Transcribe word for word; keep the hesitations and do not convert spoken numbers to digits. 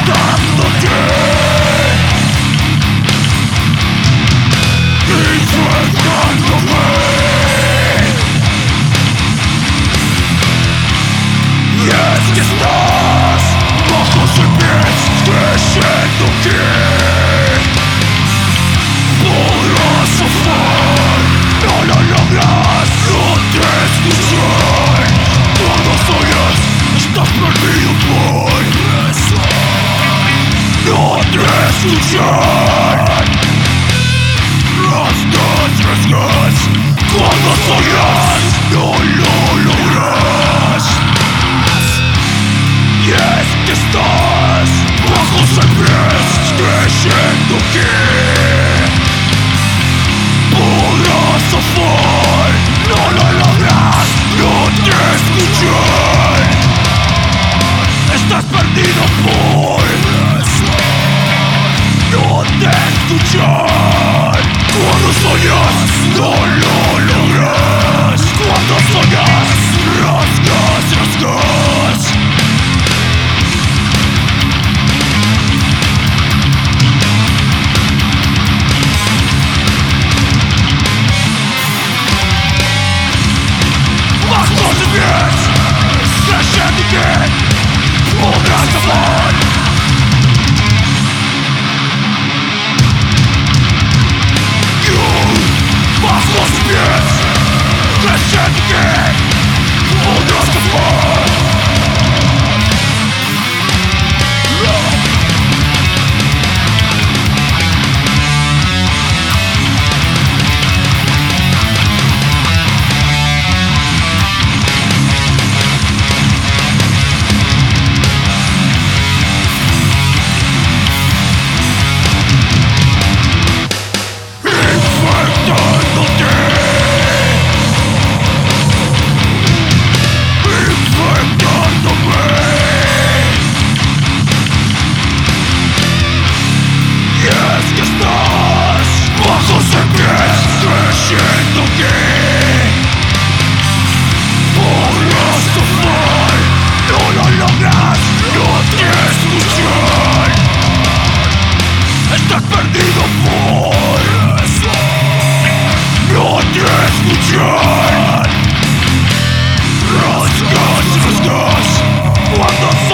Escuchar rasgas, rasgas cuando soñas no lo logras. Y es que estás bajo sangres creyendo que podrás zafar. No lo logras, no te escuchan. Estás perdido por no te escuchar. Cuando soñas no lo logras. Cuando soñas rasgas, rasgas. Bajo tus pies creyendo que podrás zafar. Bajo tus pies creyendo que podrás zafar. Creyendo que podrás zafar. No lo logras, no te escuchan. Estás perdido por no te escuchan. Rasgas, rasgas cuando